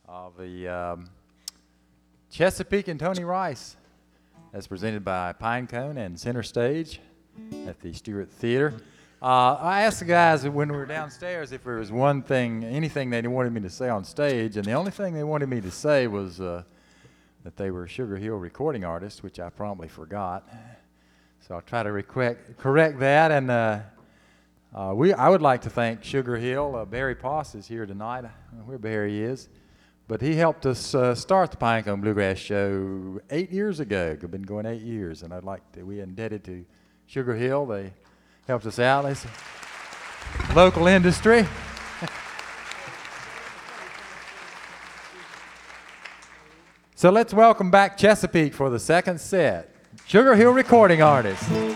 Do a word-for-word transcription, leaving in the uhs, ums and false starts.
of the um, Chesapeake and Tony Rice, as presented by Pinecone and Center Stage at the Stewart Theater. Uh, I asked the guys when we were downstairs if there was one thing, anything they wanted me to say on stage, and the only thing they wanted me to say was uh, that they were Sugar Hill recording artists, which I promptly forgot. So I'll try to requ- correct that. And uh, uh, we, I would like to thank Sugar Hill. Uh, Barry Poss is here tonight. I don't know where Barry is. But he helped us uh, start the Pinecone Bluegrass Show eight years ago. It's been going eight years, and I'd like to, we're indebted to Sugar Hill. They helped us out. It's a local industry. So let's welcome back Chesapeake for the second set. Sugar Hill recording artists.